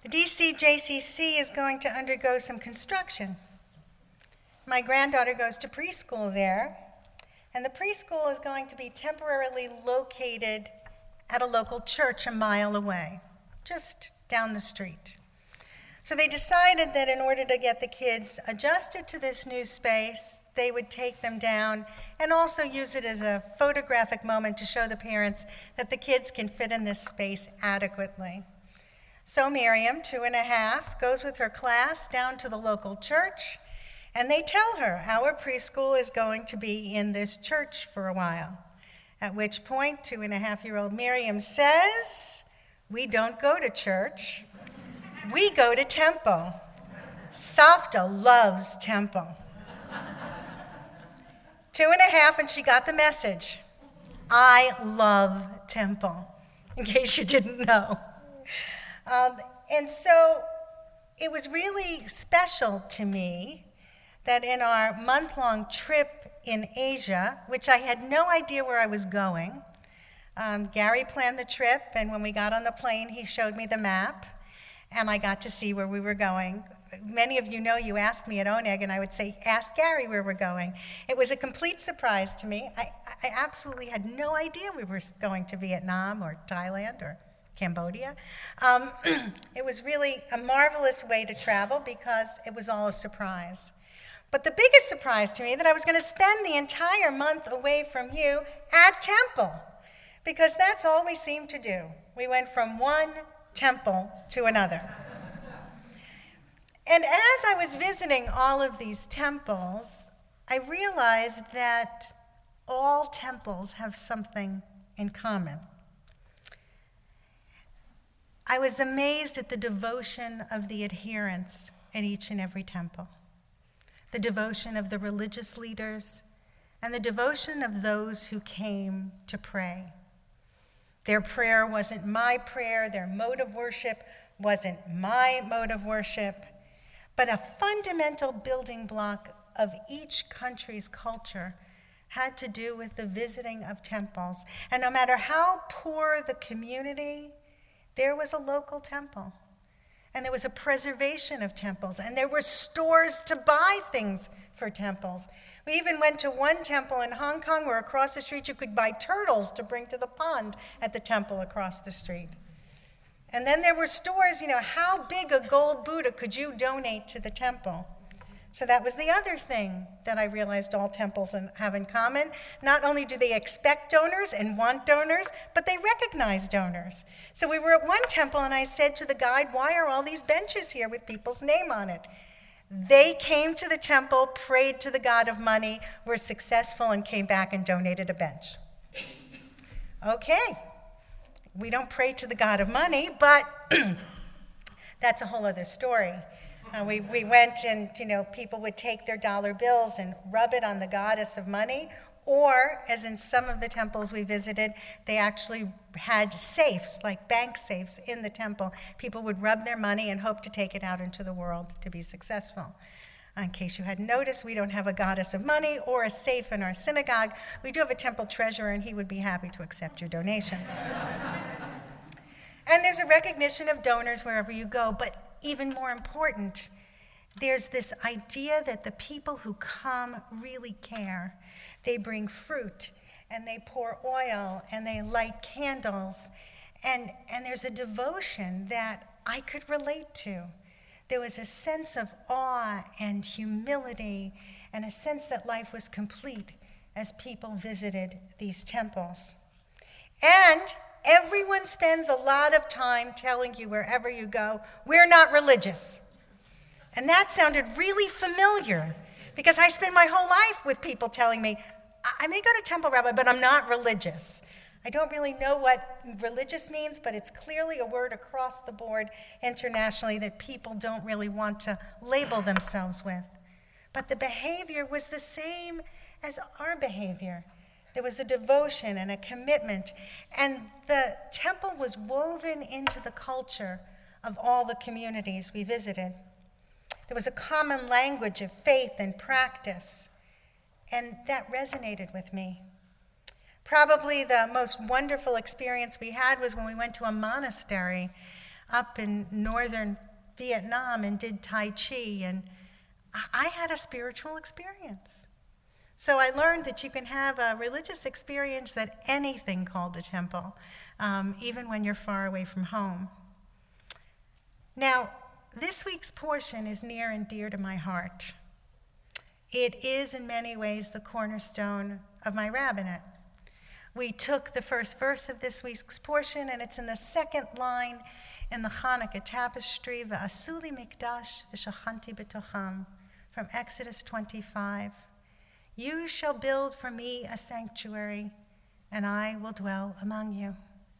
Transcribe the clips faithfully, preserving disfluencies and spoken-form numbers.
D C J C C is going to undergo some construction. My granddaughter goes to preschool there, and the preschool is going to be temporarily located at a local church a mile away, just down the street. So they decided that in order to get the kids adjusted to this new space, they would take them down and also use it as a photographic moment to show the parents that the kids can fit in this space adequately. So Miriam, two and a half, goes with her class down to the local church, and they tell her our preschool is going to be in this church for a while. At which point, two and a half year old Miriam says, "We don't go to church. We go to temple. Safta loves temple." Two and a half, and she got the message. I love temple, in case you didn't know. Um, and so it was really special to me that in our month-long trip in Asia, which I had no idea where I was going, um, Gary planned the trip, and when we got on the plane, he showed me the map, and I got to see where we were going. Many of you know you asked me at O N E G, and I would say, ask Gary where we're going. It was a complete surprise to me. I, I absolutely had no idea we were going to Vietnam or Thailand or Cambodia. Um, it was really a marvelous way to travel because it was all a surprise. But the biggest surprise to me that I was going to spend the entire month away from you at temple, because that's all we seemed to do. We went from one temple to another. And as I was visiting all of these temples, I realized that all temples have something in common. I was amazed at the devotion of the adherents at each and every temple, the devotion of the religious leaders, and the devotion of those who came to pray. Their prayer wasn't my prayer, their mode of worship wasn't my mode of worship, but a fundamental building block of each country's culture had to do with the visiting of temples. And no matter how poor the community, there was a local temple, and there was a preservation of temples, and there were stores to buy things for temples. We even went to one temple in Hong Kong where across the street you could buy turtles to bring to the pond at the temple across the street. And then there were stores, you know, how big a gold Buddha could you donate to the temple? So that was the other thing that I realized all temples have in common. Not only do they expect donors and want donors, but they recognize donors. So we were at one temple, and I said to the guide, "Why are all these benches here with people's name on it?" They came to the temple, prayed to the god of money, were successful, and came back and donated a bench. Okay, we don't pray to the god of money, but that's a whole other story. Uh, we, we went and, you know, people would take their dollar bills and rub it on the goddess of money, or, as in some of the temples we visited, they actually had safes, like bank safes, in the temple. People would rub their money and hope to take it out into the world to be successful. In case you hadn't noticed, we don't have a goddess of money or a safe in our synagogue. We do have a temple treasurer, and he would be happy to accept your donations. And there's a recognition of donors wherever you go, but even more important, there's this idea that the people who come really care. They bring fruit, and they pour oil, and they light candles, and, and there's a devotion that I could relate to. There was a sense of awe and humility, and a sense that life was complete as people visited these temples. And everyone spends a lot of time telling you wherever you go, we're not religious. And that sounded really familiar, because I spend my whole life with people telling me, I may go to temple, Rabbi, but I'm not religious. I don't really know what religious means, but it's clearly a word across the board internationally that people don't really want to label themselves with. But the behavior was the same as our behavior. There was a devotion and a commitment, and the temple was woven into the culture of all the communities we visited. There was a common language of faith and practice, and that resonated with me. Probably the most wonderful experience we had was when we went to a monastery up in northern Vietnam and did Tai Chi, and I had a spiritual experience. So I learned that you can have a religious experience at anything called a temple, um, even when you're far away from home. Now, this week's portion is near and dear to my heart. It is in many ways the cornerstone of my rabbinate. We took the first verse of this week's portion, and it's in the second line in the Hanukkah tapestry, V'asu li mikdash v'shachanti b'tocham, from Exodus twenty-five. You shall build for me a sanctuary, and I will dwell among you.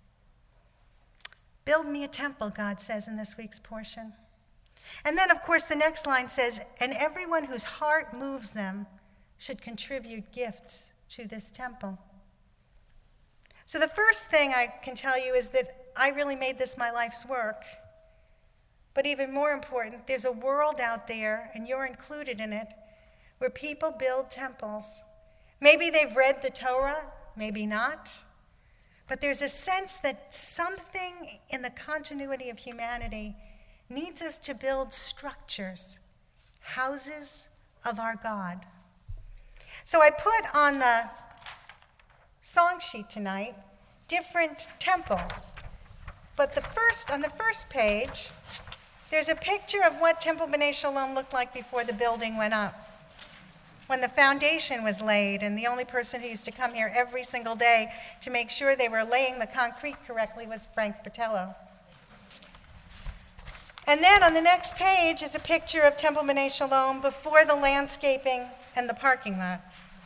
Build me a temple, God says in this week's portion. And then, of course, the next line says, and everyone whose heart moves them should contribute gifts to this temple. So the first thing I can tell you is that I really made this my life's work. But even more important, there's a world out there, and you're included in it, where people build temples. Maybe they've read the Torah, maybe not. But there's a sense that something in the continuity of humanity needs us to build structures, houses of our God. So I put on the song sheet tonight different temples. But the first, on the first page, there's a picture of what Temple B'nai Shalom looked like before the building went up, when the foundation was laid, and the only person who used to come here every single day to make sure they were laying the concrete correctly was Frank Patello. And then on the next page is a picture of Temple B'nai Shalom before the landscaping and the parking lot.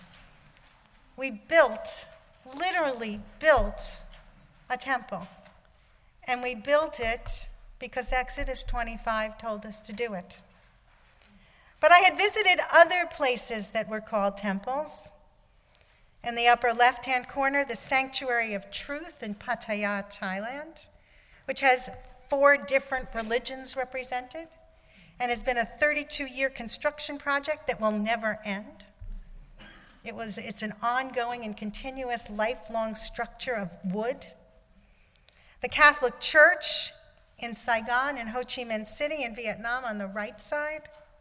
We built, literally built, a temple. And we built it because Exodus twenty-five told us to do it. But I had visited other places that were called temples. In the upper left-hand corner, the Sanctuary of Truth in Pattaya, Thailand, which has four different religions represented and has been a thirty-two-year construction project that will never end. It was, it's an ongoing and continuous lifelong structure of wood. The Catholic Church in Saigon and Ho Chi Minh City in Vietnam on the right side.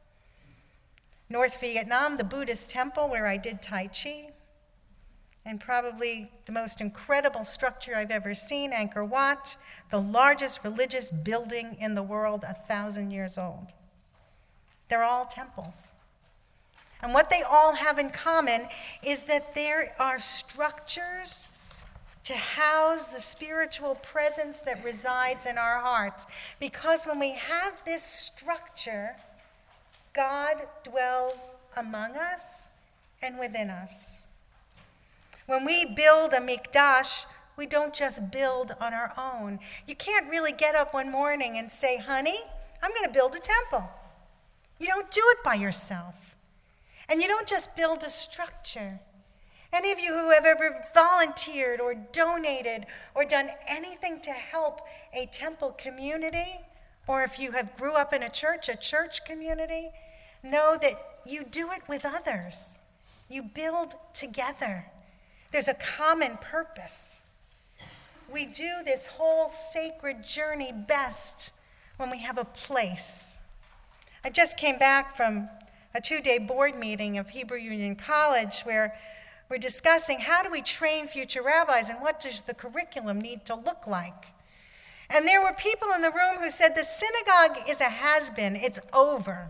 North Vietnam, the Buddhist temple where I did Tai Chi. And probably the most incredible structure I've ever seen, Angkor Wat, the largest religious building in the world, a thousand years old. They're all temples. And what they all have in common is that there are structures to house the spiritual presence that resides in our hearts. Because when we have this structure, God dwells among us and within us. When we build a mikdash, we don't just build on our own. You can't really get up one morning and say, honey, I'm going to build a temple. You don't do it by yourself. And you don't just build a structure. Any of you who have ever volunteered or donated or done anything to help a temple community, or if you have grew up in a church, a church community, know that you do it with others. You build together. There's a common purpose. We do this whole sacred journey best when we have a place. I just came back from a two-day board meeting of Hebrew Union College where we're discussing how do we train future rabbis and what does the curriculum need to look like. And there were people in the room who said the synagogue is a has-been, it's over.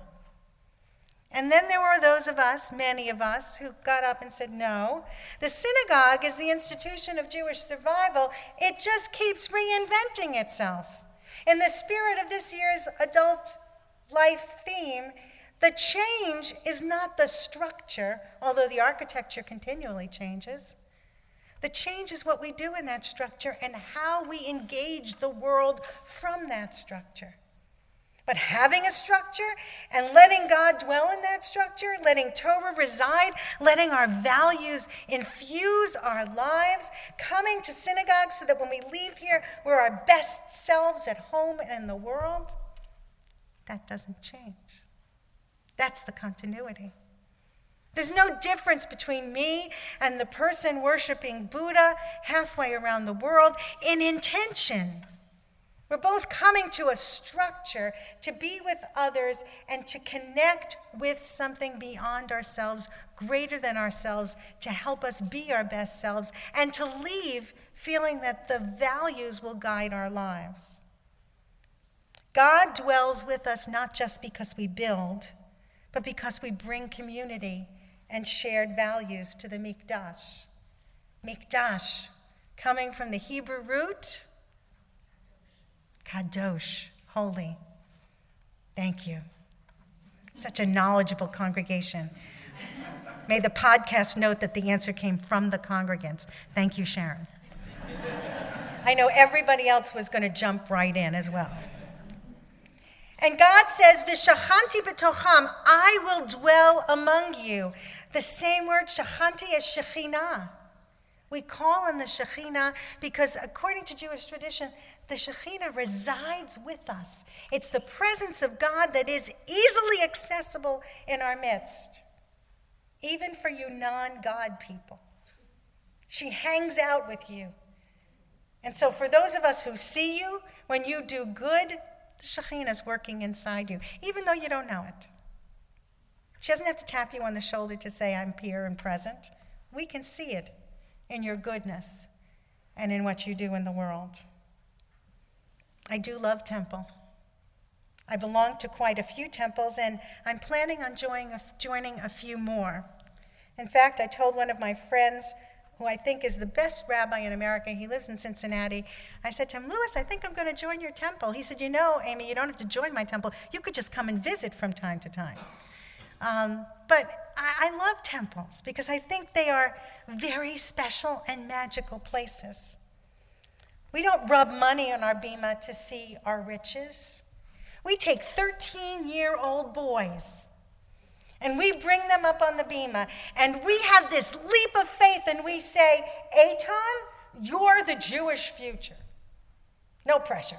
And then there were those of us, many of us, who got up and said, no, the synagogue is the institution of Jewish survival. It just keeps reinventing itself. In the spirit of this year's adult life theme, the change is not the structure, although the architecture continually changes. The change is what we do in that structure and how we engage the world from that structure. But having a structure and letting God dwell in that structure, letting Torah reside, letting our values infuse our lives, coming to synagogue so that when we leave here, we're our best selves at home and in the world, that doesn't change. That's the continuity. There's no difference between me and the person worshiping Buddha halfway around the world in intention. We're both coming to a structure to be with others and to connect with something beyond ourselves, greater than ourselves, to help us be our best selves, and to leave feeling that the values will guide our lives. God dwells with us not just because we build, but because we bring community and shared values to the Mikdash. Mikdash, coming from the Hebrew root, Kadosh, holy. Thank you. Such a knowledgeable congregation. May the podcast note that the answer came from the congregants. Thank you, Sharon. I know everybody else was going to jump right in as well. And God says, V'shachanti b'tocham, I will dwell among you. The same word, shachanti, is Shekhinah. We call on the Shekhinah because according to Jewish tradition, the Shekhinah resides with us. It's the presence of God that is easily accessible in our midst, even for you non-God people. She hangs out with you. And so for those of us who see you, when you do good, the Shekhinah is working inside you, even though you don't know it. She doesn't have to tap you on the shoulder to say, I'm here and present. We can see it in your goodness and in what you do in the world. I do love temple. I belong to quite a few temples, and I'm planning on joining a, joining a few more. In fact, I told one of my friends, who I think is the best rabbi in America, he lives in Cincinnati, I said to him, Louis, I think I'm going to join your temple. He said, you know, Amy, you don't have to join my temple. You could just come and visit from time to time. Um, but I, I love temples because I think they are very special and magical places. We don't rub money on our bima to see our riches. We take thirteen-year-old boys and we bring them up on the bima and we have this leap of faith and we say, Eitan, you're the Jewish future. No pressure.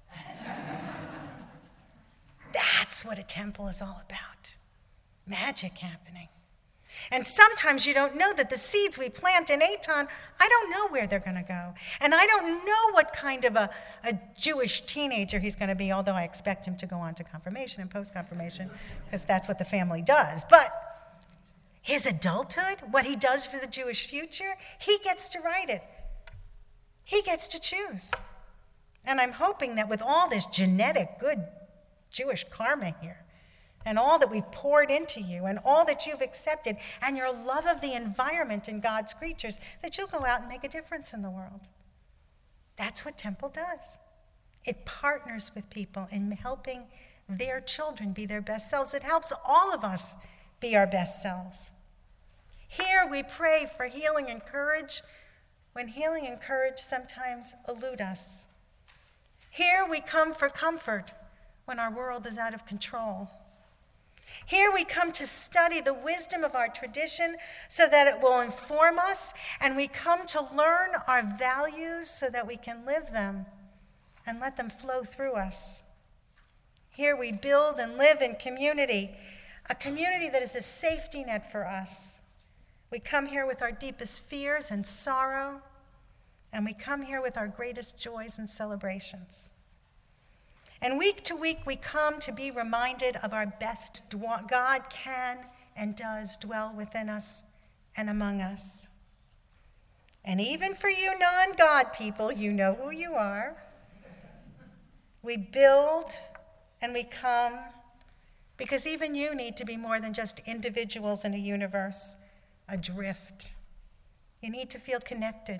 That's what a temple is all about. Magic happening. And sometimes you don't know that the seeds we plant in Eitan, I don't know where they're going to go. And I don't know what kind of a, a Jewish teenager he's going to be, although I expect him to go on to confirmation and post-confirmation, because that's what the family does. But his adulthood, what he does for the Jewish future, he gets to write it. He gets to choose. And I'm hoping that with all this genetic good Jewish karma here, and all that we've poured into you, and all that you've accepted, and your love of the environment and God's creatures, that you'll go out and make a difference in the world. That's what temple does. It partners with people in helping their children be their best selves. It helps all of us be our best selves. Here we pray for healing and courage when healing and courage sometimes elude us. Here we come for comfort when our world is out of control. Here we come to study the wisdom of our tradition so that it will inform us, and we come to learn our values so that we can live them and let them flow through us. Here we build and live in community, a community that is a safety net for us. We come here with our deepest fears and sorrow, and we come here with our greatest joys and celebrations. And week to week, we come to be reminded of our best. God can and does dwell within us and among us. And even for you non-God people, you know who you are. We build and we come because even you need to be more than just individuals in a universe, adrift. You need to feel connected.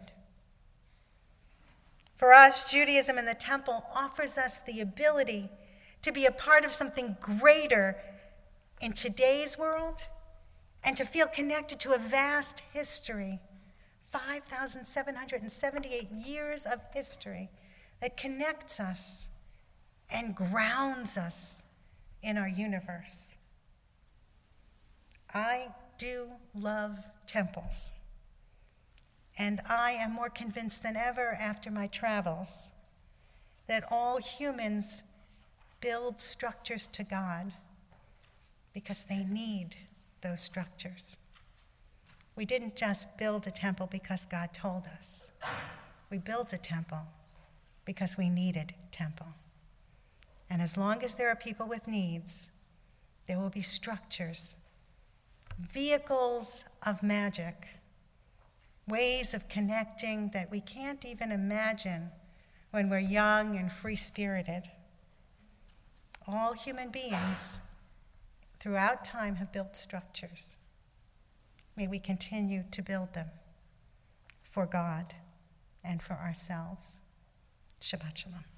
For us, Judaism and the temple offers us the ability to be a part of something greater in today's world and to feel connected to a vast history, five thousand seven hundred seventy-eight years of history that connects us and grounds us in our universe. I do love temples. And I am more convinced than ever after my travels that all humans build structures to God because they need those structures. We didn't just build a temple because God told us. We built a temple because we needed temple. And as long as there are people with needs, there will be structures, vehicles of magic, ways of connecting that we can't even imagine when we're young and free-spirited. All human beings throughout time have built structures. May we continue to build them for God and for ourselves. Shabbat Shalom.